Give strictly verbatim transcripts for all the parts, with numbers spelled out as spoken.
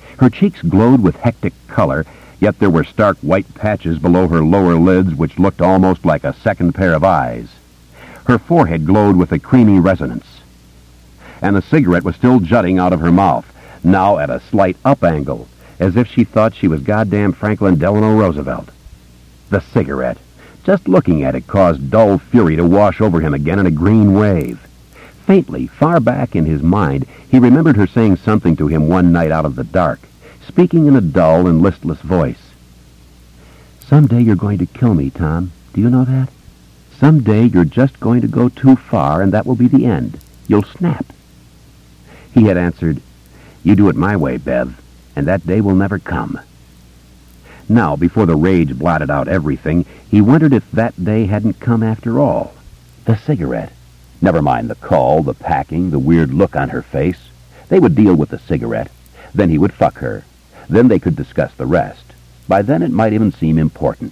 Her cheeks glowed with hectic color, yet there were stark white patches below her lower lids which looked almost like a second pair of eyes. Her forehead glowed with a creamy resonance. And the cigarette was still jutting out of her mouth, now at a slight up angle, as if she thought she was goddamn Franklin Delano Roosevelt. The cigarette. Just looking at it caused dull fury to wash over him again in a green wave. Faintly, far back in his mind, he remembered her saying something to him one night out of the dark, speaking in a dull and listless voice. "Someday you're going to kill me, Tom. Do you know that? Someday you're just going to go too far, and that will be the end. You'll snap." He had answered, "You do it my way, Bev, and that day will never come." Now, before the rage blotted out everything, he wondered if that day hadn't come after all. The cigarette. Never mind the call, the packing, the weird look on her face. They would deal with the cigarette. Then he would fuck her. Then they could discuss the rest. By then it might even seem important.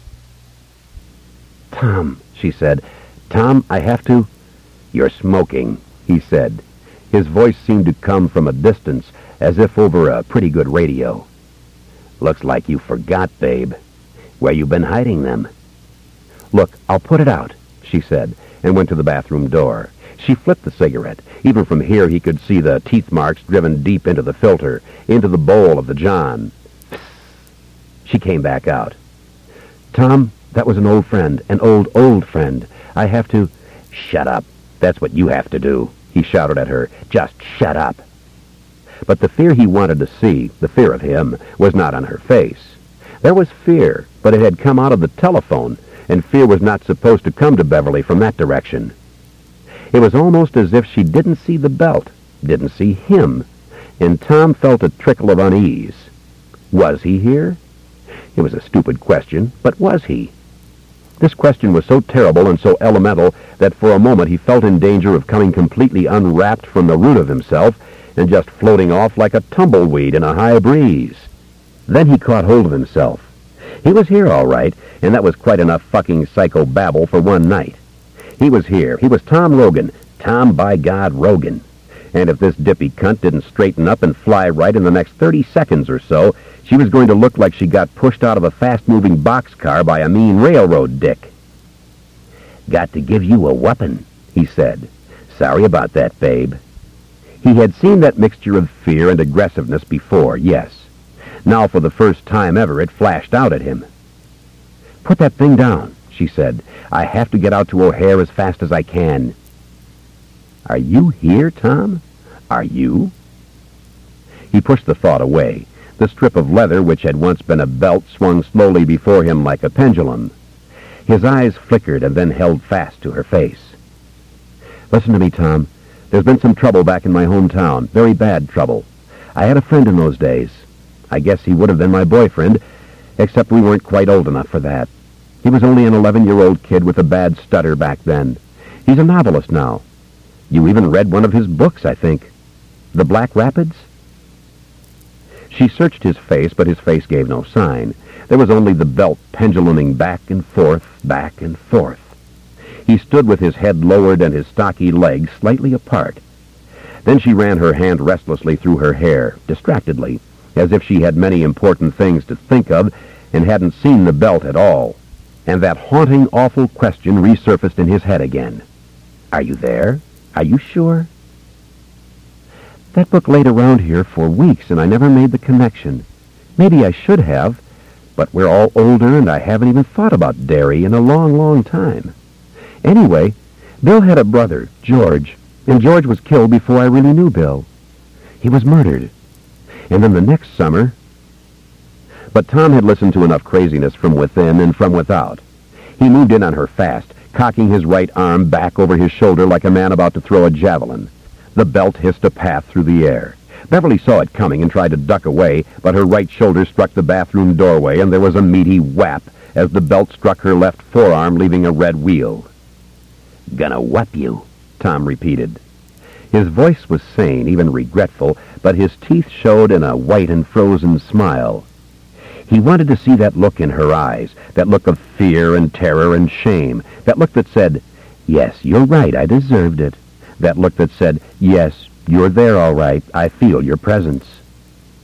"Tom," she said. "Tom, I have to—" "You're smoking," he said. His voice seemed to come from a distance, as if over a pretty good radio. "Looks like you forgot, babe. Where you been hiding them?" "Look, I'll put it out," she said, and went to the bathroom door. She flipped the cigarette. Even from here he could see the teeth marks driven deep into the filter, into the bowl of the John. Psst. She came back out. "Tom, that was an old friend, an old, old friend. I have to—" "Shut up. That's what you have to do," he shouted at her. "Just shut up." But the fear he wanted to see, the fear of him, was not on her face. There was fear, but it had come out of the telephone, and fear was not supposed to come to Beverly from that direction. It was almost as if she didn't see the belt, didn't see him, and Tom felt a trickle of unease. Was he here? It was a stupid question, but was he? This question was so terrible and so elemental that for a moment he felt in danger of coming completely unwrapped from the root of himself and just floating off like a tumbleweed in a high breeze. Then he caught hold of himself. He was here all right, and that was quite enough fucking psycho-babble for one night. He was here. He was Tom Rogan. Tom, by God, Rogan. And if this dippy cunt didn't straighten up and fly right in the next thirty seconds or so, she was going to look like she got pushed out of a fast-moving boxcar by a mean railroad dick. "Got to give you a whoopin'," he said. "Sorry about that, babe." He had seen that mixture of fear and aggressiveness before, yes. Now, for the first time ever, it flashed out at him. "Put that thing down," she said. "I have to get out to O'Hare as fast as I can." "Are you here, Tom? Are you?" He pushed the thought away. The strip of leather, which had once been a belt, swung slowly before him like a pendulum. His eyes flickered and then held fast to her face. "Listen to me, Tom. There's been some trouble back in my hometown. Very bad trouble. I had a friend in those days. I guess he would have been my boyfriend, except we weren't quite old enough for that. He was only an eleven-year-old kid with a bad stutter back then. He's a novelist now. You even read one of his books, I think. The Black Rapids?" She searched his face, but his face gave no sign. There was only the belt penduluming back and forth, back and forth. He stood with his head lowered and his stocky legs slightly apart. Then she ran her hand restlessly through her hair, distractedly, as if she had many important things to think of and hadn't seen the belt at all. And that haunting, awful question resurfaced in his head again. "Are you there? Are you sure?" "That book laid around here for weeks, and I never made the connection. Maybe I should have, but we're all older, and I haven't even thought about Derry in a long, long time. Anyway, Bill had a brother, George, and George was killed before I really knew Bill. He was murdered. And then the next summer—" But Tom had listened to enough craziness from within and from without. He moved in on her fast, cocking his right arm back over his shoulder like a man about to throw a javelin. The belt hissed a path through the air. Beverly saw it coming and tried to duck away, but her right shoulder struck the bathroom doorway, and there was a meaty whap as the belt struck her left forearm, leaving a red wheal. "Gonna whap you," Tom repeated. His voice was sane, even regretful, but his teeth showed in a white and frozen smile. He wanted to see that look in her eyes, that look of fear and terror and shame, that look that said, "Yes, you're right, I deserved it." That look that said, "Yes, you're there all right, I feel your presence."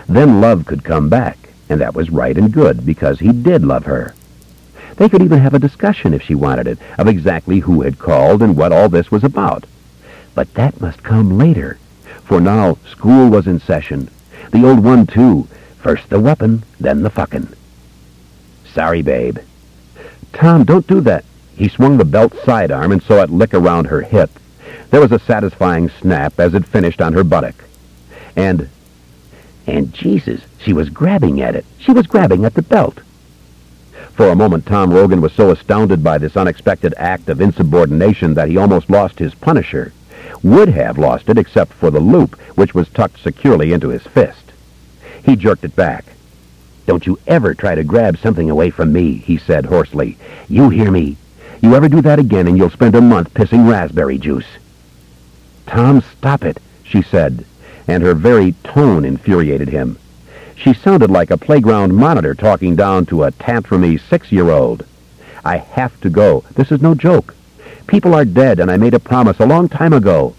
Then love could come back, and that was right and good, because he did love her. They could even have a discussion, if she wanted it, of exactly who had called and what all this was about. But that must come later, for now school was in session. The old one, too. First the weapon, then the fucking. Sorry, babe. Tom, don't do that. He swung the belt sidearm and saw it lick around her hip. There was a satisfying snap as it finished on her buttock. And, and Jesus, she was grabbing at it. She was grabbing at the belt. For a moment, Tom Rogan was so astounded by this unexpected act of insubordination that he almost lost his Punisher. Would have lost it except for the loop, which was tucked securely into his fist. He jerked it back. Don't you ever try to grab something away from me, he said hoarsely. You hear me? You ever do that again and you'll spend a month pissing raspberry juice. Tom, stop it, she said, and her very tone infuriated him. She sounded like a playground monitor talking down to a tantrumy six-year-old. I have to go. This is no joke. People are dead, and I made a promise a long time ago.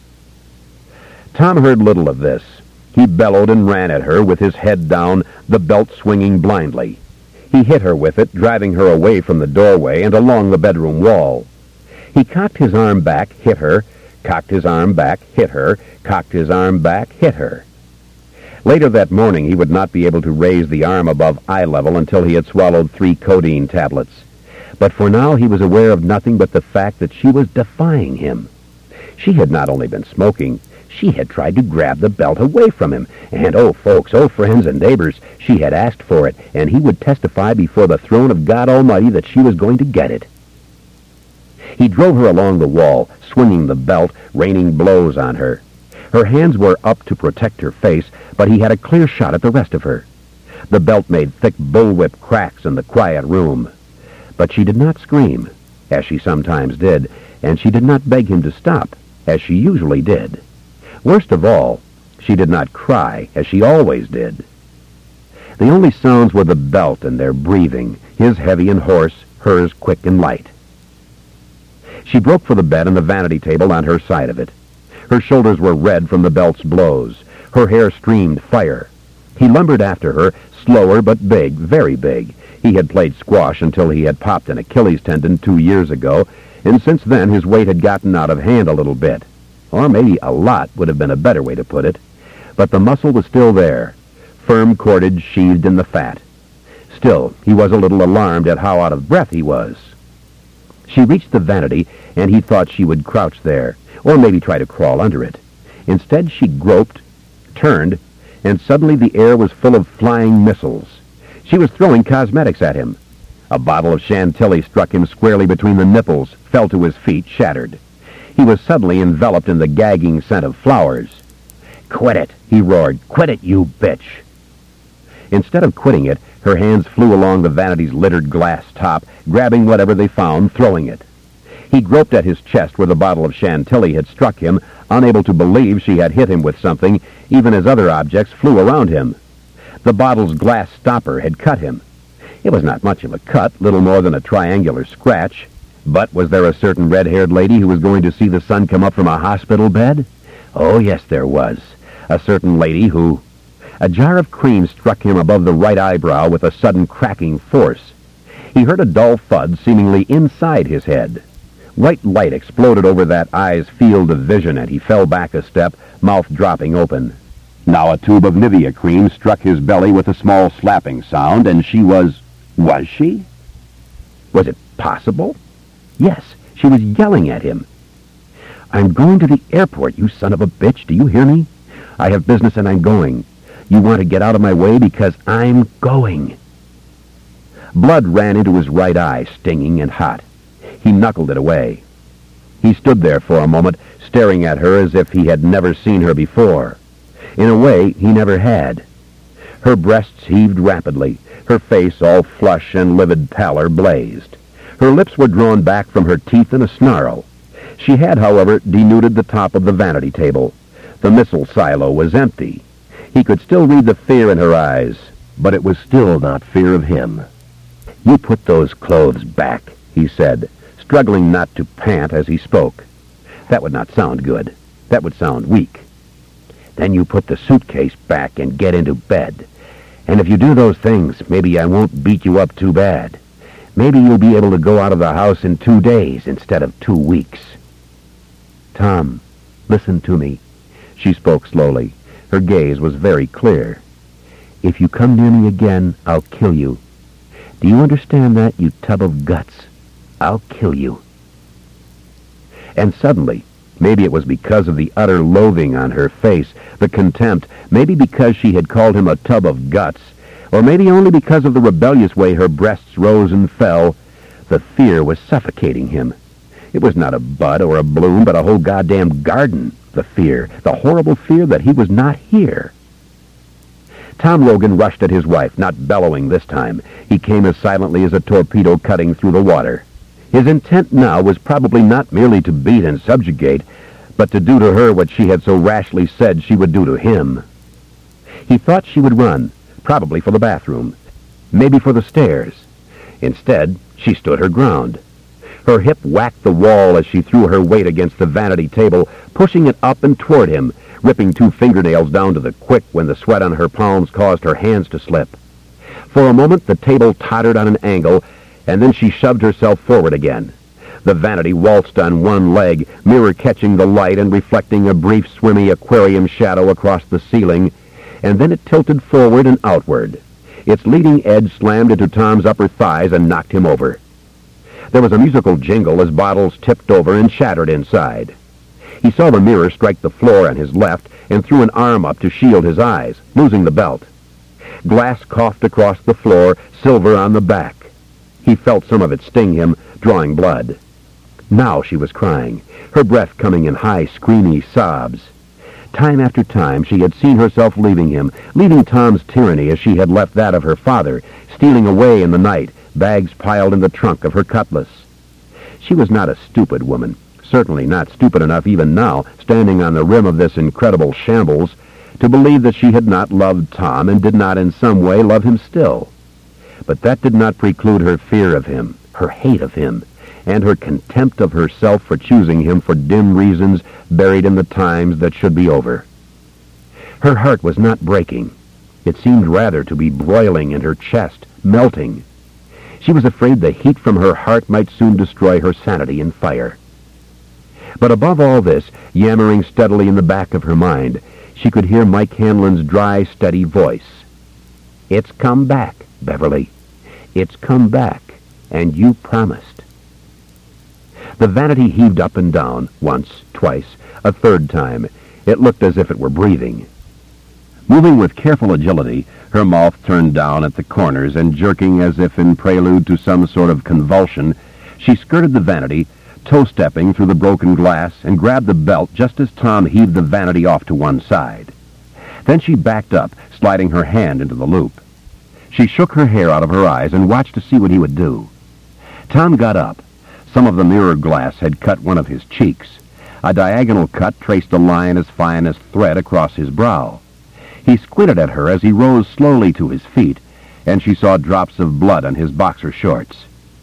Tom heard little of this. He bellowed and ran at her with his head down, the belt swinging blindly. He hit her with it, driving her away from the doorway and along the bedroom wall. He cocked his arm back, hit her, cocked his arm back, hit her, cocked his arm back, hit her. Later that morning, he would not be able to raise the arm above eye level until he had swallowed three codeine tablets. But for now, he was aware of nothing but the fact that she was defying him. She had not only been smoking, she had tried to grab the belt away from him. And, oh, folks, oh, friends and neighbors, she had asked for it, and he would testify before the throne of God Almighty that she was going to get it. He drove her along the wall, swinging the belt, raining blows on her. Her hands were up to protect her face, but he had a clear shot at the rest of her. The belt made thick bullwhip cracks in the quiet room. But she did not scream, as she sometimes did, and she did not beg him to stop, as she usually did. Worst of all, she did not cry, as she always did. The only sounds were the belt and their breathing, his heavy and hoarse, hers quick and light. She broke for the bed and the vanity table on her side of it. Her shoulders were red from the belt's blows. Her hair streamed fire. He lumbered after her, slower but big, very big. He had played squash until he had popped an Achilles tendon two years ago, and since then his weight had gotten out of hand a little bit. Or maybe a lot would have been a better way to put it. But the muscle was still there, firm cordage sheathed in the fat. Still, he was a little alarmed at how out of breath he was. She reached the vanity, and he thought she would crouch there, or maybe try to crawl under it. Instead, she groped, turned, and suddenly the air was full of flying missiles. She was throwing cosmetics at him. A bottle of Chantilly struck him squarely between the nipples, fell to his feet, shattered. He was suddenly enveloped in the gagging scent of flowers. "Quit it," he roared. "Quit it, you bitch." Instead of quitting it, her hands flew along the vanity's littered glass top, grabbing whatever they found, throwing it. He groped at his chest where the bottle of Chantilly had struck him, unable to believe she had hit him with something, even as other objects flew around him. The bottle's glass stopper had cut him. It was not much of a cut, little more than a triangular scratch. But was there a certain red-haired lady who was going to see the sun come up from a hospital bed? Oh, yes, there was. A certain lady who... A jar of cream struck him above the right eyebrow with a sudden cracking force. He heard a dull thud seemingly inside his head. White light exploded over that eye's field of vision, and he fell back a step, mouth dropping open. Now a tube of Nivea cream struck his belly with a small slapping sound, and she was... Was she? Was it possible? Yes, she was yelling at him. "I'm going to the airport, you son of a bitch. Do you hear me? I have business and I'm going. You want to get out of my way because I'm going." Blood ran into his right eye, stinging and hot. He knuckled it away. He stood there for a moment, staring at her as if he had never seen her before. In a way, he never had. Her breasts heaved rapidly. Her face, all flush and livid pallor, blazed. Her lips were drawn back from her teeth in a snarl. She had, however, denuded the top of the vanity table. The missile silo was empty. He could still read the fear in her eyes, but it was still not fear of him. "You put those clothes back," he said, struggling not to pant as he spoke. That would not sound good. That would sound weak. "Then you put the suitcase back and get into bed. And if you do those things, maybe I won't beat you up too bad. Maybe you'll be able to go out of the house in two days instead of two weeks. Tom, listen to me. She spoke slowly. Her gaze was very clear. If you come near me again, I'll kill you. Do you understand that, you tub of guts? I'll kill you. And suddenly, maybe it was because of the utter loathing on her face, the contempt, maybe because she had called him a tub of guts, or maybe only because of the rebellious way her breasts rose and fell, the fear was suffocating him. It was not a bud or a bloom, but a whole goddamn garden, the fear, the horrible fear that he was not here. Tom Logan rushed at his wife, not bellowing this time. He came as silently as a torpedo cutting through the water. His intent now was probably not merely to beat and subjugate, but to do to her what she had so rashly said she would do to him. He thought she would run, probably for the bathroom, maybe for the stairs. Instead, she stood her ground. Her hip whacked the wall as she threw her weight against the vanity table, pushing it up and toward him, ripping two fingernails down to the quick when the sweat on her palms caused her hands to slip. For a moment, the table tottered on an angle, and then she shoved herself forward again. The vanity waltzed on one leg, mirror catching the light and reflecting a brief, swimmy aquarium shadow across the ceiling, and then it tilted forward and outward. Its leading edge slammed into Tom's upper thighs and knocked him over. There was a musical jingle as bottles tipped over and shattered inside. He saw the mirror strike the floor on his left and threw an arm up to shield his eyes, losing the belt. Glass coughed across the floor, silver on the back. He felt some of it sting him, drawing blood. Now she was crying, her breath coming in high, screamy sobs. Time after time she had seen herself leaving him, leaving Tom's tyranny as she had left that of her father, stealing away in the night, bags piled in the trunk of her Cutlass. She was not a stupid woman, certainly not stupid enough even now, standing on the rim of this incredible shambles, to believe that she had not loved Tom and did not in some way love him still. But that did not preclude her fear of him, her hate of him, and her contempt of herself for choosing him for dim reasons buried in the times that should be over. Her heart was not breaking. It seemed rather to be broiling in her chest, melting. She was afraid the heat from her heart might soon destroy her sanity in fire. But above all this, yammering steadily in the back of her mind, she could hear Mike Hanlon's dry, steady voice. "It's come back, Beverly. It's come back, and you promised." The vanity heaved up and down, once, twice, a third time. It looked as if it were breathing. Moving with careful agility, her mouth turned down at the corners, and jerking as if in prelude to some sort of convulsion, she skirted the vanity, toe-stepping through the broken glass, and grabbed the belt just as Tom heaved the vanity off to one side. Then she backed up, sliding her hand into the loop. She shook her hair out of her eyes and watched to see what he would do. Tom got up. Some of the mirror glass had cut one of his cheeks. A diagonal cut traced a line as fine as thread across his brow. He squinted at her as he rose slowly to his feet, and she saw drops of blood on his boxer shorts.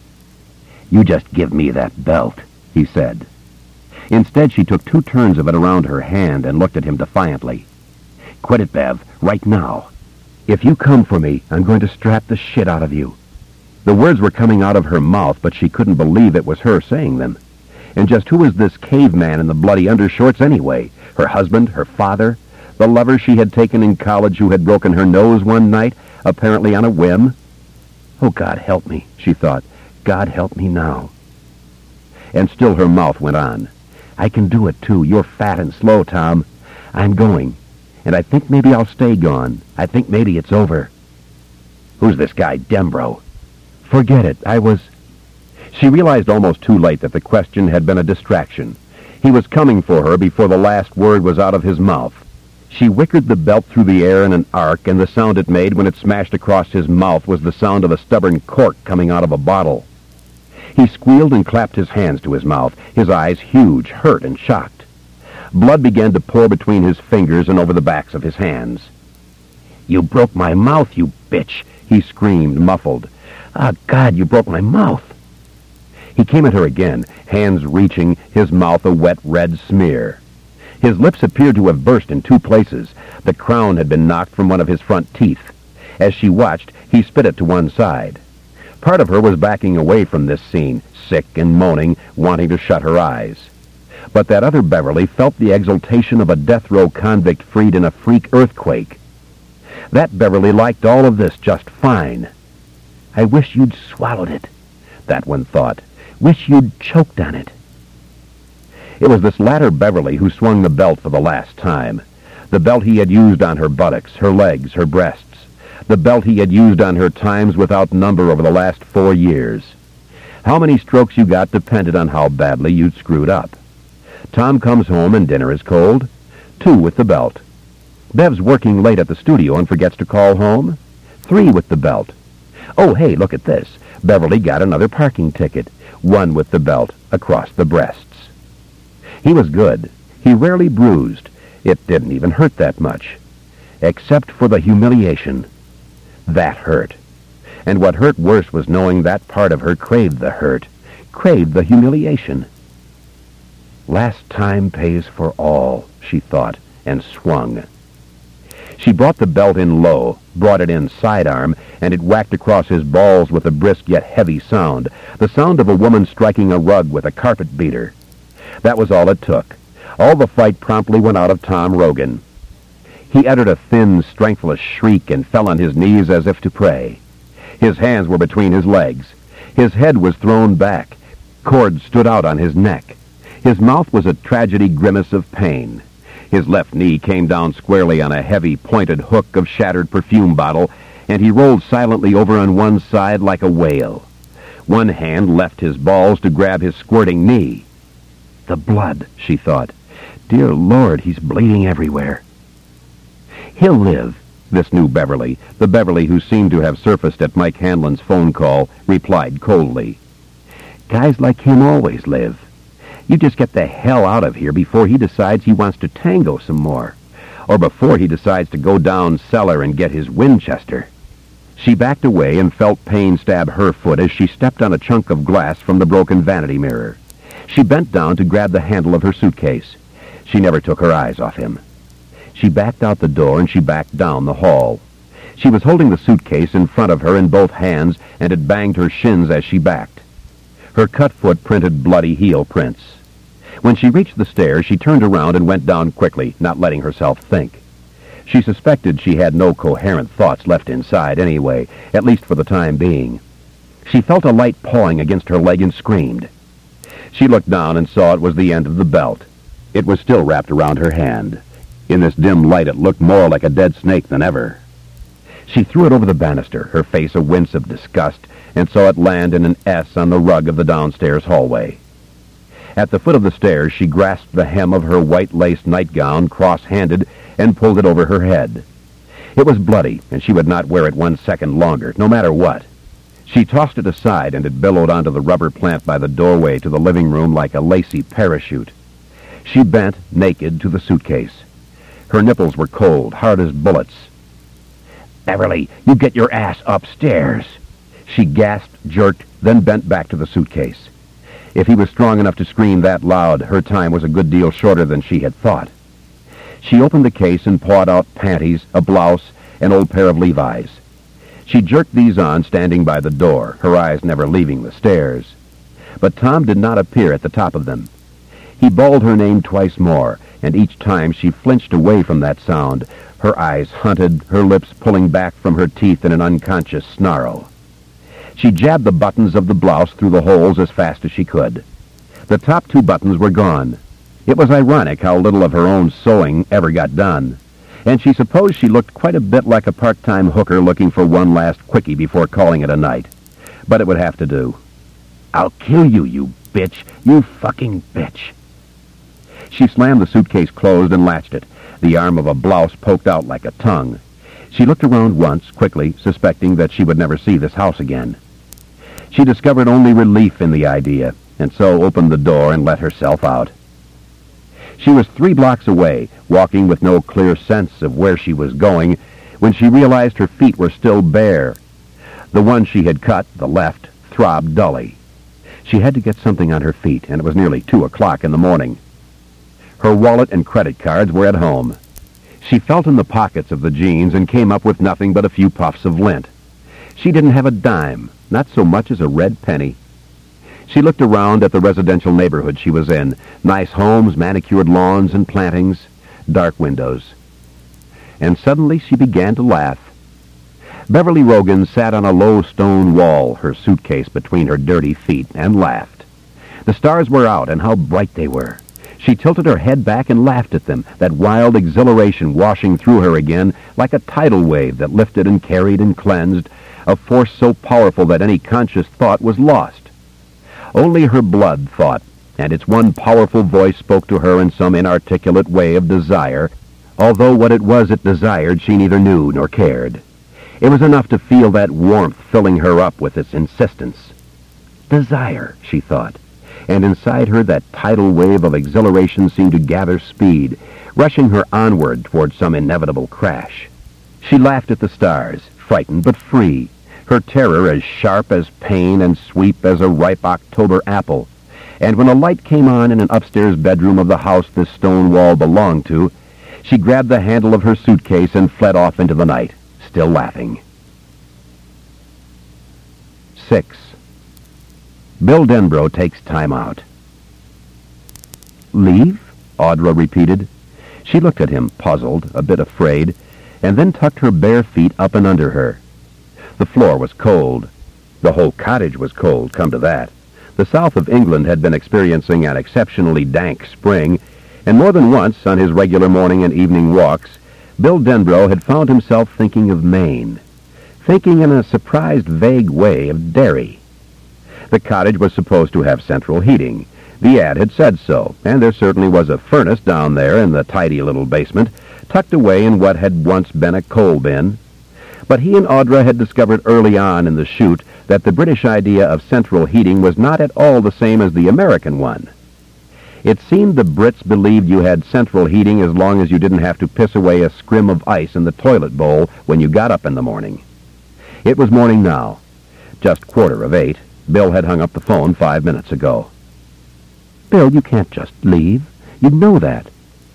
"You just give me that belt," he said. Instead, she took two turns of it around her hand and looked at him defiantly. "Quit it, Bev, right now. If you come for me, I'm going to strap the shit out of you." The words were coming out of her mouth, but she couldn't believe it was her saying them. And just who was this caveman in the bloody undershorts anyway? Her husband? Her father? The lover she had taken in college who had broken her nose one night, apparently on a whim? "Oh, God help me," she thought. "God help me now." And still her mouth went on. "I can do it, too. You're fat and slow, Tom. I'm going. And I think maybe I'll stay gone. I think maybe it's over." "Who's this guy, Dembro?" "Forget it. I was..." She realized almost too late that the question had been a distraction. He was coming for her before the last word was out of his mouth. She wickered the belt through the air in an arc, and the sound it made when it smashed across his mouth was the sound of a stubborn cork coming out of a bottle. He squealed and clapped his hands to his mouth, his eyes huge, hurt, and shocked. Blood began to pour between his fingers and over the backs of his hands. "You broke my mouth, you bitch!" he screamed, muffled. "Ah, God, you broke my mouth!" He came at her again, hands reaching, his mouth a wet red smear. His lips appeared to have burst in two places. The crown had been knocked from one of his front teeth. As she watched, he spit it to one side. Part of her was backing away from this scene, sick and moaning, wanting to shut her eyes. But that other Beverly felt the exultation of a death row convict freed in a freak earthquake. That Beverly liked all of this just fine. I wish you'd swallowed it, that one thought. Wish you'd choked on it. It was this latter Beverly who swung the belt for the last time. The belt he had used on her buttocks, her legs, her breasts. The belt he had used on her times without number over the last four years. How many strokes you got depended on how badly you'd screwed up. Tom comes home and dinner is cold. Two with the belt. Bev's working late at the studio and forgets to call home. Three with the belt. Oh, hey, look at this. Beverly got another parking ticket. One with the belt across the breasts. He was good. He rarely bruised. It didn't even hurt that much. Except for the humiliation. That hurt. And what hurt worse was knowing that part of her craved the hurt, craved the humiliation. Last time pays for all, she thought, and swung. She brought the belt in low, brought it in sidearm, and it whacked across his balls with a brisk yet heavy sound, the sound of a woman striking a rug with a carpet beater. That was all it took. All the fight promptly went out of Tom Rogan. He uttered a thin, strengthless shriek and fell on his knees as if to pray. His hands were between his legs. His head was thrown back. Cords stood out on his neck. His mouth was a tragedy grimace of pain. His left knee came down squarely on a heavy, pointed hook of shattered perfume bottle, and he rolled silently over on one side like a whale. One hand left his balls to grab his squirting knee. The blood, she thought. Dear Lord, he's bleeding everywhere. He'll live, this new Beverly, the Beverly who seemed to have surfaced at Mike Hanlon's phone call, replied coldly. Guys like him always live. You just get the hell out of here before he decides he wants to tango some more, or before he decides to go down cellar and get his Winchester. She backed away and felt pain stab her foot as she stepped on a chunk of glass from the broken vanity mirror. She bent down to grab the handle of her suitcase. She never took her eyes off him. She backed out the door and she backed down the hall. She was holding the suitcase in front of her in both hands, and it banged her shins as she backed. Her cut foot printed bloody heel prints. When she reached the stairs, she turned around and went down quickly, not letting herself think. She suspected she had no coherent thoughts left inside anyway, at least for the time being. She felt a light pawing against her leg and screamed. She looked down and saw it was the end of the belt. It was still wrapped around her hand. In this dim light, it looked more like a dead snake than ever. She threw it over the banister, her face a wince of disgust, and saw it land in an S on the rug of the downstairs hallway. At the foot of the stairs, she grasped the hem of her white-lace nightgown cross-handed and pulled it over her head. It was bloody, and she would not wear it one second longer, no matter what. She tossed it aside, and it billowed onto the rubber plant by the doorway to the living room like a lacy parachute. She bent, naked, to the suitcase. Her nipples were cold, hard as bullets. "Beverly, you get your ass upstairs!" She gasped, jerked, then bent back to the suitcase. If he was strong enough to scream that loud, her time was a good deal shorter than she had thought. She opened the case and pawed out panties, a blouse, an old pair of Levi's. She jerked these on, standing by the door, her eyes never leaving the stairs. But Tom did not appear at the top of them. He bawled her name twice more, and each time she flinched away from that sound, her eyes hunted, her lips pulling back from her teeth in an unconscious snarl. She jabbed the buttons of the blouse through the holes as fast as she could. The top two buttons were gone. It was ironic how little of her own sewing ever got done, and she supposed she looked quite a bit like a part-time hooker looking for one last quickie before calling it a night. But it would have to do. "I'll kill you, you bitch, you fucking bitch." She slammed the suitcase closed and latched it. The arm of a blouse poked out like a tongue. She looked around once, quickly, suspecting that she would never see this house again. She discovered only relief in the idea, and so opened the door and let herself out. She was three blocks away, walking with no clear sense of where she was going, when she realized her feet were still bare. The one she had cut, the left, throbbed dully. She had to get something on her feet, and it was nearly two o'clock in the morning. Her wallet and credit cards were at home. She felt in the pockets of the jeans and came up with nothing but a few puffs of lint. She didn't have a dime, not so much as a red penny. She looked around at the residential neighborhood she was in. Nice homes, manicured lawns and plantings, dark windows. And suddenly she began to laugh. Beverly Rogan sat on a low stone wall, her suitcase between her dirty feet, and laughed. The stars were out, and how bright they were. She tilted her head back and laughed at them, that wild exhilaration washing through her again like a tidal wave that lifted and carried and cleansed, a force so powerful that any conscious thought was lost. Only her blood thought, and its one powerful voice spoke to her in some inarticulate way of desire, although what it was it desired she neither knew nor cared. It was enough to feel that warmth filling her up with its insistence. Desire, she thought, and inside her that tidal wave of exhilaration seemed to gather speed, rushing her onward toward some inevitable crash. She laughed at the stars, frightened but free, her terror as sharp as pain and sweep as a ripe October apple. And when a light came on in an upstairs bedroom of the house this stone wall belonged to, she grabbed the handle of her suitcase and fled off into the night, still laughing. Six. Bill Denbrough takes time out. Leave? Audra repeated. She looked at him, puzzled, a bit afraid, and then tucked her bare feet up and under her. The floor was cold. The whole cottage was cold, come to that. The south of England had been experiencing an exceptionally dank spring, and more than once, on his regular morning and evening walks, Bill Denbrough had found himself thinking of Maine, thinking in a surprised, vague way of Derry. The cottage was supposed to have central heating. The ad had said so, and there certainly was a furnace down there in the tidy little basement, tucked away in what had once been a coal bin. But he and Audra had discovered early on in the shoot that the British idea of central heating was not at all the same as the American one. It seemed the Brits believed you had central heating as long as you didn't have to piss away a scrim of ice in the toilet bowl when you got up in the morning. It was morning now. Just quarter of eight. Bill had hung up the phone five minutes ago. Bill, you can't just leave. You know that.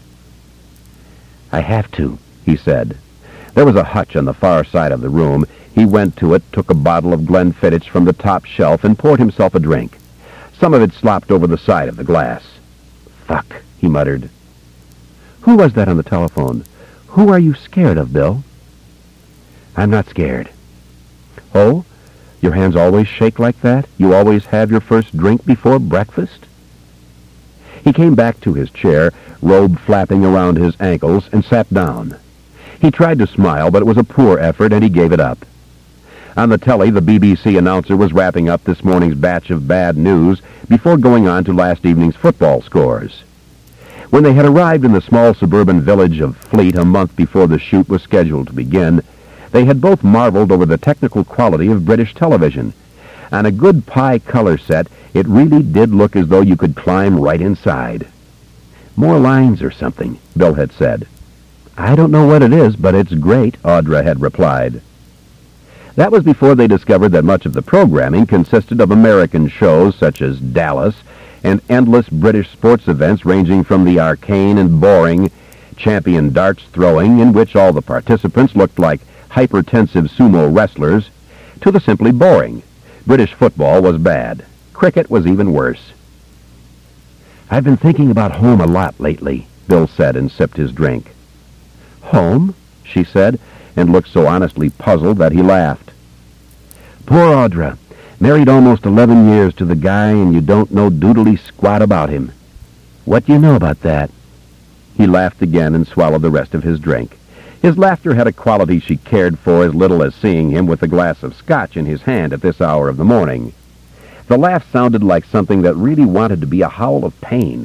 I have to, he said. There was a hutch on the far side of the room. He went to it, took a bottle of Glenfiddich from the top shelf, and poured himself a drink. Some of it slopped over the side of the glass. Fuck, he muttered. Who was that on the telephone? Who are you scared of, Bill? I'm not scared. Oh? Your hands always shake like that? You always have your first drink before breakfast? He came back to his chair, robe flapping around his ankles, and sat down. He tried to smile, but it was a poor effort, and he gave it up. On the telly, the B B C announcer was wrapping up this morning's batch of bad news before going on to last evening's football scores. When they had arrived in the small suburban village of Fleet a month before the shoot was scheduled to begin, they had both marveled over the technical quality of British television. On a good pie color set, it really did look as though you could climb right inside. More lines or something, Bill had said. I don't know what it is, but it's great, Audra had replied. That was before they discovered that much of the programming consisted of American shows such as Dallas and endless British sports events ranging from the arcane and boring champion darts throwing, in which all the participants looked like hypertensive sumo wrestlers, to the simply boring. British football was bad. Cricket was even worse. I've been thinking about home a lot lately, Bill said and sipped his drink. Home? She said, and looked so honestly puzzled that he laughed. Poor Audra, married almost eleven years to the guy, and you don't know doodly squat about him. What do you know about that? He laughed again and swallowed the rest of his drink. His laughter had a quality she cared for as little as seeing him with a glass of scotch in his hand at this hour of the morning. The laugh sounded like something that really wanted to be a howl of pain.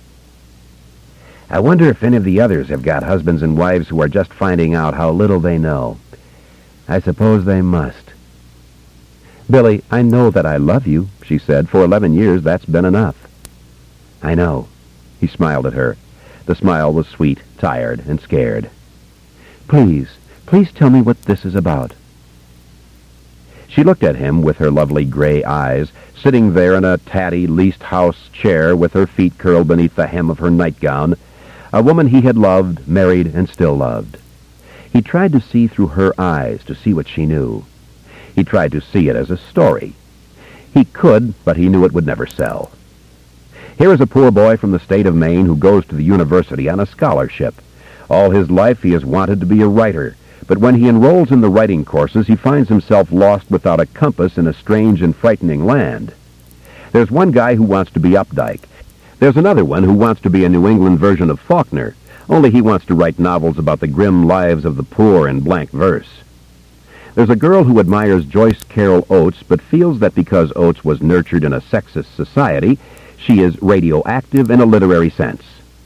I wonder if any of the others have got husbands and wives who are just finding out how little they know. I suppose they must. Billy, I know that I love you, she said. For eleven years, that's been enough. I know. He smiled at her. The smile was sweet, tired, and scared. Please, please tell me what this is about. She looked at him with her lovely gray eyes, sitting there in a tatty leased house chair with her feet curled beneath the hem of her nightgown, a woman he had loved, married, and still loved. He tried to see through her eyes to see what she knew. He tried to see it as a story. He could, but he knew it would never sell. Here is a poor boy from the state of Maine who goes to the university on a scholarship. All his life he has wanted to be a writer, but when he enrolls in the writing courses, he finds himself lost without a compass in a strange and frightening land. There's one guy who wants to be Updike. There's another one who wants to be a New England version of Faulkner, only he wants to write novels about the grim lives of the poor in blank verse. There's a girl who admires Joyce Carol Oates, but feels that because Oates was nurtured in a sexist society, she is radioactive in a literary sense.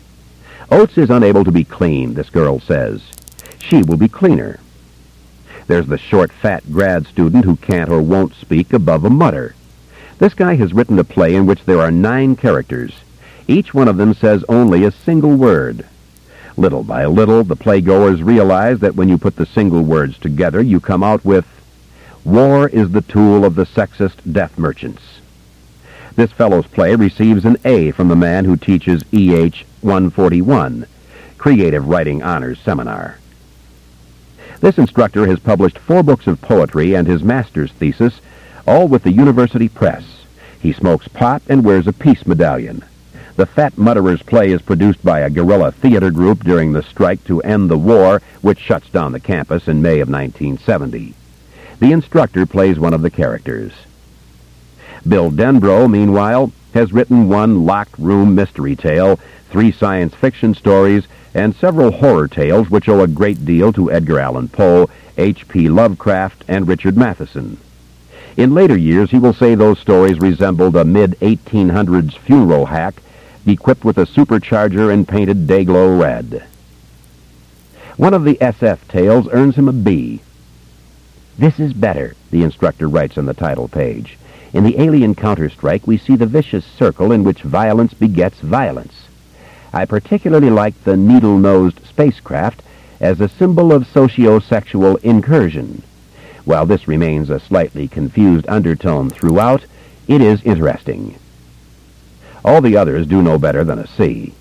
Oates is unable to be clean, this girl says. She will be cleaner. There's the short, fat grad student who can't or won't speak above a mutter. This guy has written a play in which there are nine characters. Each one of them says only a single word. Little by little, the playgoers realize that when you put the single words together, you come out with, "War is the tool of the sexist death merchants." This fellow's play receives an A from the man who teaches E H one forty-one, Creative Writing Honors Seminar. This instructor has published four books of poetry and his master's thesis, all with the university press. He smokes pot and wears a peace medallion. The Fat Mutterer's play is produced by a guerrilla theater group during the strike to end the war, which shuts down the campus in May of nineteen seventy. The instructor plays one of the characters. Bill Denbrough, meanwhile, has written one locked room mystery tale, three science fiction stories, and several horror tales which owe a great deal to Edgar Allan Poe, H P Lovecraft, and Richard Matheson. In later years, he will say those stories resembled a mid eighteen hundreds funeral hack equipped with a supercharger and painted day-glow red. One of the S F tales earns him a B. "This is better," the instructor writes on the title page. "In the Alien Counter-Strike, we see the vicious circle in which violence begets violence. I particularly like the needle-nosed spacecraft as a symbol of socio-sexual incursion. While this remains a slightly confused undertone throughout, it is interesting." All the others do no better than a C.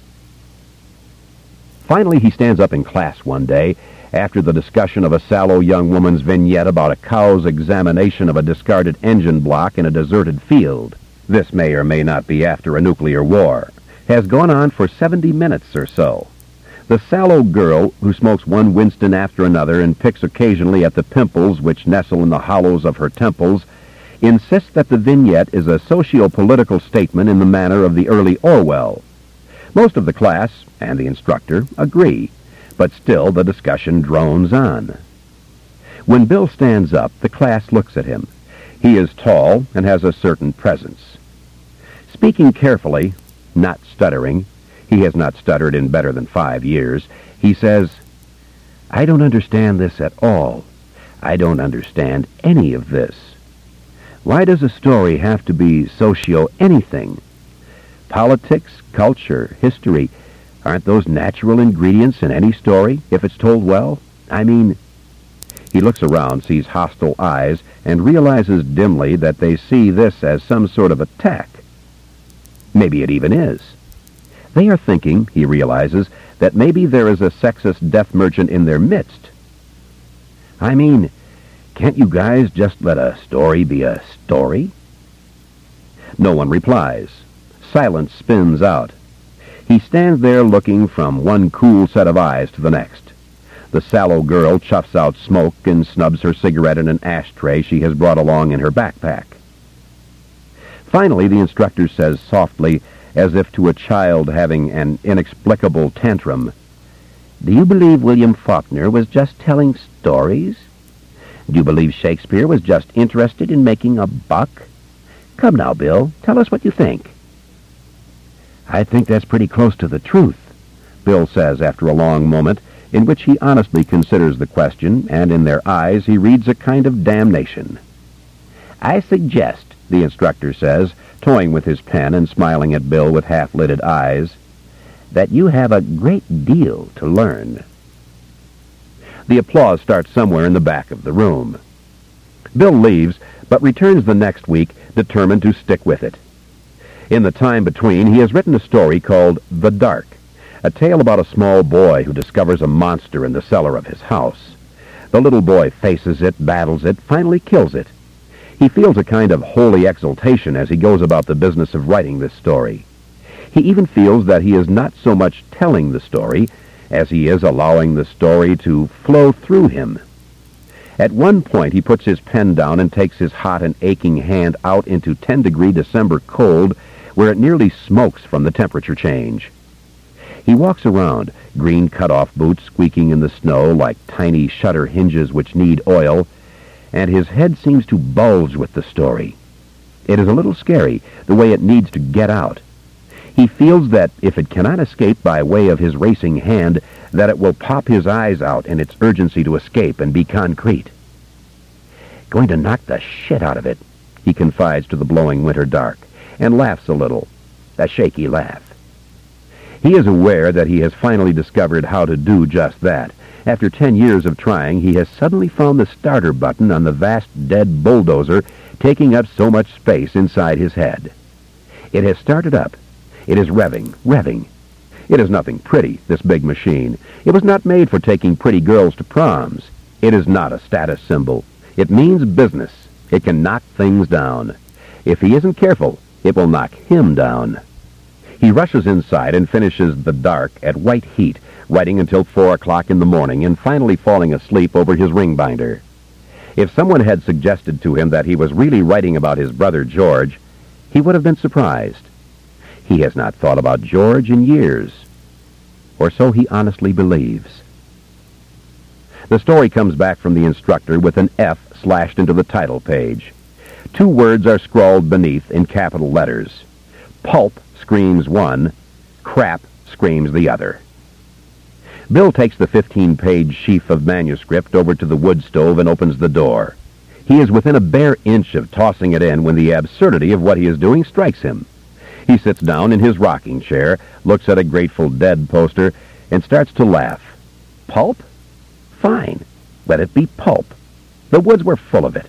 Finally, he stands up in class one day after the discussion of a sallow young woman's vignette about a cow's examination of a discarded engine block in a deserted field. This may or may not be after a nuclear war. Has gone on for seventy minutes or so. The sallow girl, who smokes one Winston after another and picks occasionally at the pimples which nestle in the hollows of her temples, insists that the vignette is a socio-political statement in the manner of the early Orwell. Most of the class, and the instructor, agree, but still the discussion drones on. When Bill stands up, the class looks at him. He is tall and has a certain presence. Speaking carefully, not stuttering, he has not stuttered in better than five years, he says, "I don't understand this at all. I don't understand any of this. Why does a story have to be socio-anything? Politics, culture, history, aren't those natural ingredients in any story, if it's told well? I mean..." He looks around, sees hostile eyes, and realizes dimly that they see this as some sort of attack. Maybe it even is. They are thinking, he realizes, that maybe there is a sexist death merchant in their midst. I mean, can't you guys just let a story be a story? No one replies. Silence spins out. He stands there looking from one cool set of eyes to the next. The sallow girl chuffs out smoke and snubs her cigarette in an ashtray she has brought along in her backpack. Finally, the instructor says softly, as if to a child having an inexplicable tantrum, "Do you believe William Faulkner was just telling stories? Do you believe Shakespeare was just interested in making a buck? Come now, Bill, tell us what you think." "I think that's pretty close to the truth," Bill says after a long moment, in which he honestly considers the question, and in their eyes he reads a kind of damnation. "I suggest," the instructor says, toying with his pen and smiling at Bill with half-lidded eyes, "that you have a great deal to learn." The applause starts somewhere in the back of the room. Bill leaves, but returns the next week, determined to stick with it. In the time between, he has written a story called The Dark, A tale about a small boy who discovers a monster in the cellar of his house. The little boy faces it, battles it, finally kills it. He feels a kind of holy exultation as he goes about the business of writing this story. He even feels that he is not so much telling the story as he is allowing the story to flow through him. At one point, he puts his pen down and takes his hot and aching hand out into ten-degree December cold, where it nearly smokes from the temperature change. He walks around, green cut-off boots squeaking in the snow like tiny shutter hinges which need oil, and his head seems to bulge with the story. It is a little scary, the way it needs to get out. He feels that if it cannot escape by way of his racing hand, that it will pop his eyes out in its urgency to escape and be concrete. Going to knock the shit out of it, he confides to the blowing winter dark, and laughs a little, a shaky laugh. He is aware that he has finally discovered how to do just that. After ten years of trying, he has suddenly found the starter button on the vast dead bulldozer taking up so much space inside his head. It has started up. It is revving, revving. It is nothing pretty, this big machine. It was not made for taking pretty girls to proms. It is not a status symbol. It means business. It can knock things down. If he isn't careful, it will knock him down. He rushes inside and finishes The Dark at white heat, writing until four o'clock in the morning and finally falling asleep over his ring binder. If someone had suggested to him that he was really writing about his brother George, he would have been surprised. He has not thought about George in years, or so he honestly believes. The story comes back from the instructor with an F slashed into the title page. Two words are scrawled beneath in capital letters. Pulp screams one, crap screams the other. Bill takes the fifteen-page sheaf of manuscript over to the wood stove and opens the door. He is within a bare inch of tossing it in when the absurdity of what he is doing strikes him. He sits down in his rocking chair, looks at a Grateful Dead poster, and starts to laugh. Pulp? Fine. Let it be pulp. The woods were full of it.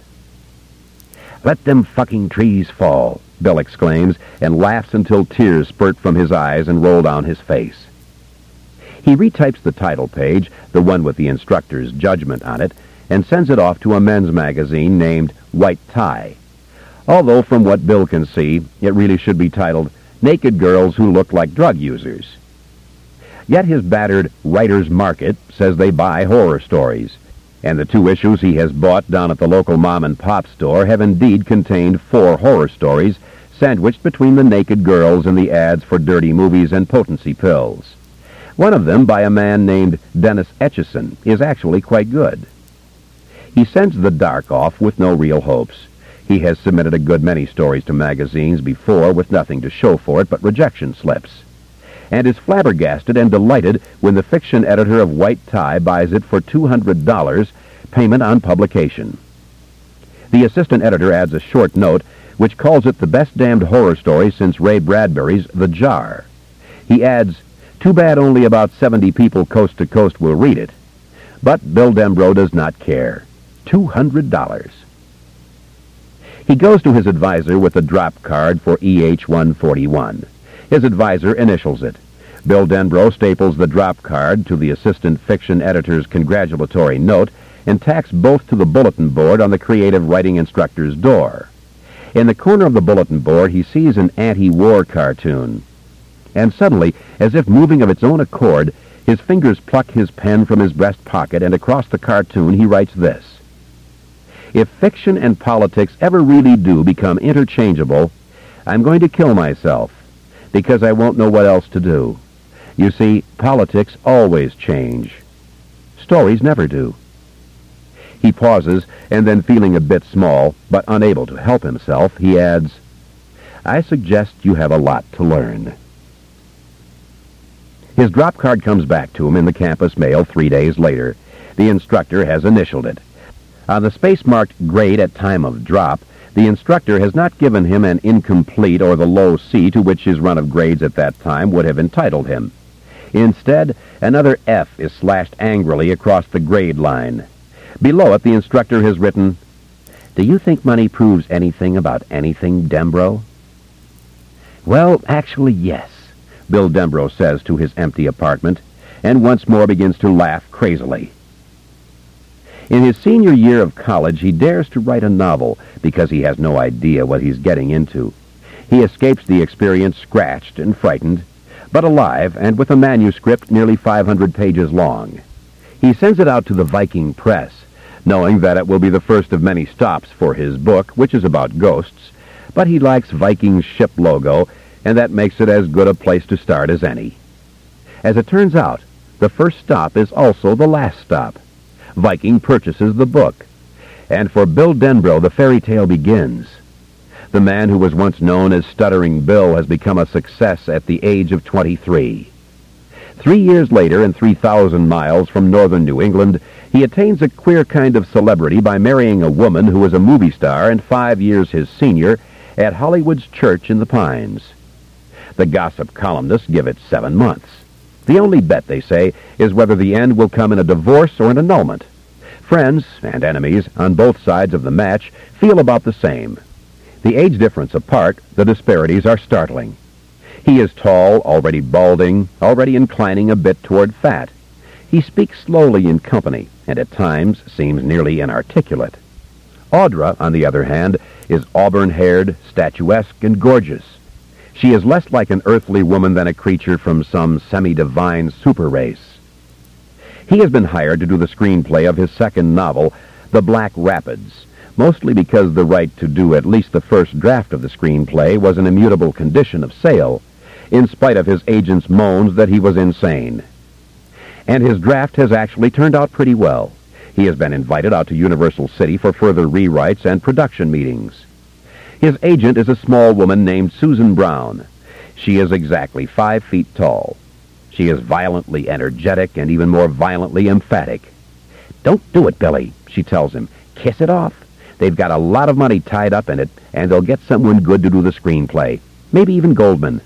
Let them fucking trees fall, Bill exclaims, and laughs until tears spurt from his eyes and roll down his face. He retypes the title page, the one with the instructor's judgment on it, and sends it off to a men's magazine named White Tie. Although, from what Bill can see, it really should be titled Naked Girls Who Look Like Drug Users. Yet his battered Writer's Market says they buy horror stories, and the two issues he has bought down at the local mom-and-pop store have indeed contained four horror stories sandwiched between the naked girls and the ads for dirty movies and potency pills. One of them, by a man named Dennis Etchison, is actually quite good. He sends The Dark off with no real hopes. He has submitted a good many stories to magazines before with nothing to show for it but rejection slips, and is flabbergasted and delighted when the fiction editor of White Tie buys it for two hundred dollars, payment on publication. The assistant editor adds a short note which calls it the best damned horror story since Ray Bradbury's The Jar. He adds, too bad only about seventy people coast to coast will read it. But Bill Denbrough does not care. two hundred dollars. He goes to his advisor with a drop card for E H one forty-one. His advisor initials it. Bill Denbrough staples the drop card to the assistant fiction editor's congratulatory note and tacks both to the bulletin board on the creative writing instructor's door. In the corner of the bulletin board, he sees an anti-war cartoon. And suddenly, as if moving of its own accord, his fingers pluck his pen from his breast pocket, and across the cartoon he writes this. If fiction and politics ever really do become interchangeable, I'm going to kill myself, because I won't know what else to do. You see, politics always change. Stories never do. He pauses, and then feeling a bit small, but unable to help himself, he adds, I suggest you have a lot to learn. His drop card comes back to him in the campus mail three days later. The instructor has initialed it. On the space-marked grade at time of drop, the instructor has not given him an incomplete or the low C to which his run of grades at that time would have entitled him. Instead, another F is slashed angrily across the grade line. Below it, the instructor has written, Do you think money proves anything about anything, Denbrough? Well, actually, yes. Bill Denbrough says to his empty apartment, and once more begins to laugh crazily. In his senior year of college, he dares to write a novel because he has no idea what he's getting into. He escapes the experience scratched and frightened, but alive and with a manuscript nearly five hundred pages long. He sends it out to the Viking Press, knowing that it will be the first of many stops for his book, which is about ghosts, but he likes Viking's ship logo, and that makes it as good a place to start as any. As it turns out, the first stop is also the last stop. Viking purchases the book, and for Bill Denbrough, the fairy tale begins. The man who was once known as Stuttering Bill has become a success at the age of twenty-three. Three years later, and three thousand miles from northern New England, he attains a queer kind of celebrity by marrying a woman who is a movie star and five years his senior at Hollywood's Church in the Pines. The gossip columnists give it seven months. The only bet, they say, is whether the end will come in a divorce or an annulment. Friends and enemies on both sides of the match feel about the same. The age difference apart, the disparities are startling. He is tall, already balding, already inclining a bit toward fat. He speaks slowly in company, and at times seems nearly inarticulate. Audra, on the other hand, is auburn-haired, statuesque, and gorgeous. She is less like an earthly woman than a creature from some semi-divine super race. He has been hired to do the screenplay of his second novel, The Black Rapids, mostly because the right to do at least the first draft of the screenplay was an immutable condition of sale, in spite of his agent's moans that he was insane. And his draft has actually turned out pretty well. He has been invited out to Universal City for further rewrites and production meetings. His agent is a small woman named Susan Brown. She is exactly five feet tall. She is violently energetic and even more violently emphatic. "Don't do it, Billy," she tells him. "Kiss it off. They've got a lot of money tied up in it, and they'll get someone good to do the screenplay. Maybe even Goldman."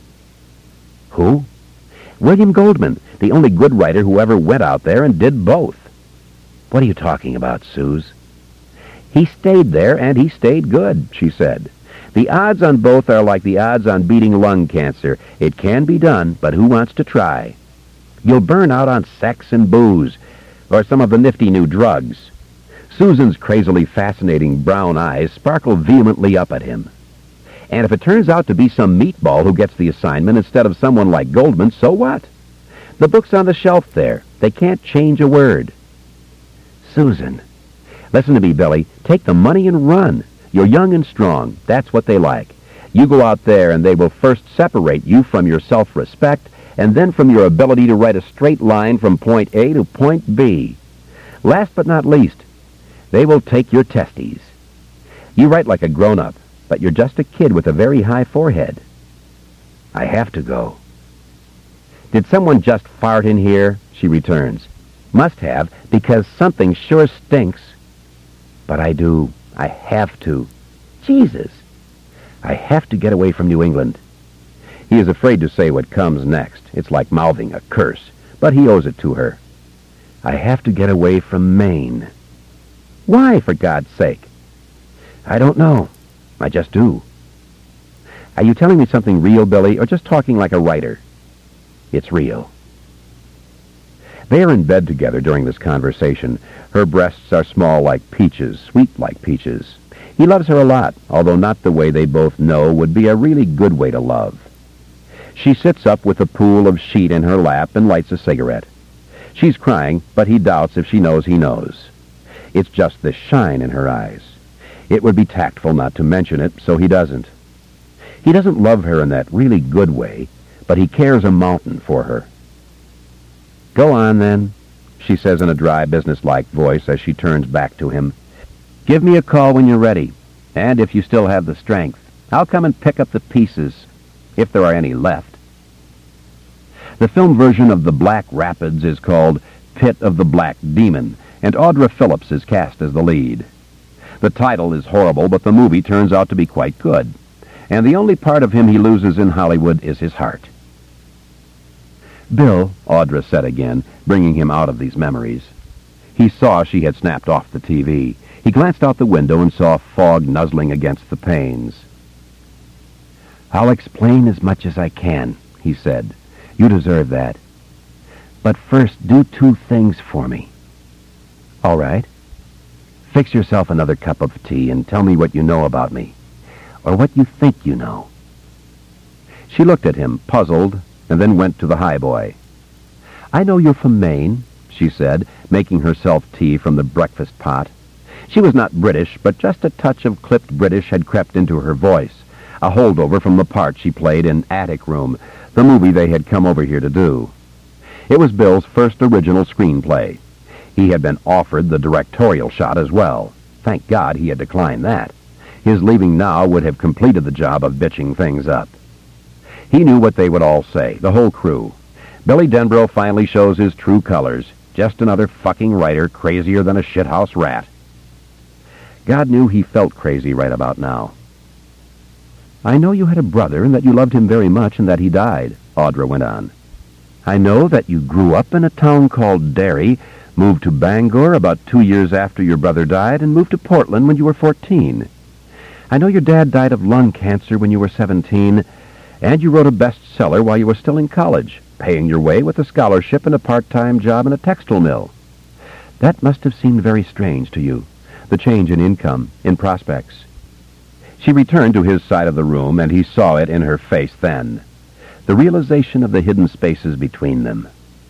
"Who?" "William Goldman, the only good writer who ever went out there and did both." "What are you talking about, Suze?" "He stayed there, and he stayed good," she said. "The odds on both are like the odds on beating lung cancer. It can be done, but who wants to try? You'll burn out on sex and booze, or some of the nifty new drugs." Susan's crazily fascinating brown eyes sparkle vehemently up at him. "And if it turns out to be some meatball who gets the assignment instead of someone like Goldman, so what? The book's on the shelf there. They can't change a word." "Susan, listen to me, Billy. Take the money and run. You're young and strong. That's what they like. You go out there and they will first separate you from your self-respect and then from your ability to write a straight line from point A to point B. Last but not least, they will take your testes. You write like a grown-up, but you're just a kid with a very high forehead." "I have to go." "Did someone just fart in here?" she returns. "Must have, because something sure stinks." "But I do. I have to." "Jesus." "I have to get away from New England." He is afraid to say what comes next. It's like mouthing a curse, but he owes it to her. "I have to get away from Maine." "Why, for God's sake?" "I don't know. I just do." "Are you telling me something real, Billy, or just talking like a writer?" "It's real." They are in bed together during this conversation. Her breasts are small like peaches, sweet like peaches. He loves her a lot, although not the way they both know would be a really good way to love. She sits up with a pool of sheet in her lap and lights a cigarette. She's crying, but he doubts if she knows he knows. It's just the shine in her eyes. It would be tactful not to mention it, so he doesn't. He doesn't love her in that really good way, but he cares a mountain for her. "Go on, then," she says in a dry, businesslike voice as she turns back to him. "Give me a call when you're ready, and if you still have the strength. I'll come and pick up the pieces, if there are any left." The film version of The Black Rapids is called Pit of the Black Demon, and Audra Phillips is cast as the lead. The title is horrible, but the movie turns out to be quite good, and the only part of him he loses in Hollywood is his heart. "Bill," Audra said again, bringing him out of these memories. He saw she had snapped off the T V. He glanced out the window and saw fog nuzzling against the panes. "I'll explain as much as I can," he said. You deserve that. But first, do two things for me. All right. Fix yourself another cup of tea and tell me what you know about me, or what you think you know. She looked at him, puzzled, and then went to the highboy. I know you're from Maine, she said, making herself tea from the breakfast pot. She was not British, but just a touch of clipped British had crept into her voice, a holdover from the part she played in Attic Room, the movie they had come over here to do. It was Bill's first original screenplay. He had been offered the directorial shot as well. Thank God he had declined that. His leaving now would have completed the job of bitching things up. He knew what they would all say, the whole crew. Billy Denbrough finally shows his true colors. Just another fucking writer crazier than a shithouse rat. God knew he felt crazy right about now. I know you had a brother and that you loved him very much and that he died, Audra went on. I know that you grew up in a town called Derry, moved to Bangor about two years after your brother died, and moved to Portland when you were fourteen. I know your dad died of lung cancer when you were seventeen, and you wrote a bestseller while you were still in college, paying your way with a scholarship and a part-time job in a textile mill. That must have seemed very strange to you, the change in income, in prospects. She returned to his side of the room, and he saw it in her face then, the realization of the hidden spaces between them.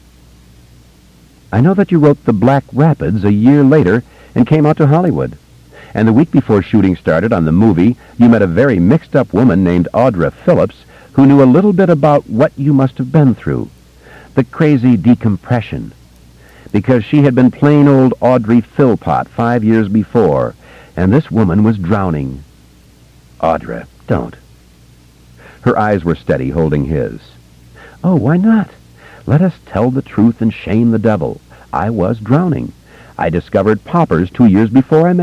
I know that you wrote The Black Rapids a year later and came out to Hollywood. And the week before shooting started on the movie, you met a very mixed-up woman named Audra Phillips who knew a little bit about what you must have been through, the crazy decompression, because she had been plain old Audrey Philpott five years before, and this woman was drowning. Audra, don't. Her eyes were steady, holding his. Oh, why not? Let us tell the truth and shame the devil. I was drowning. I discovered poppers two years before I met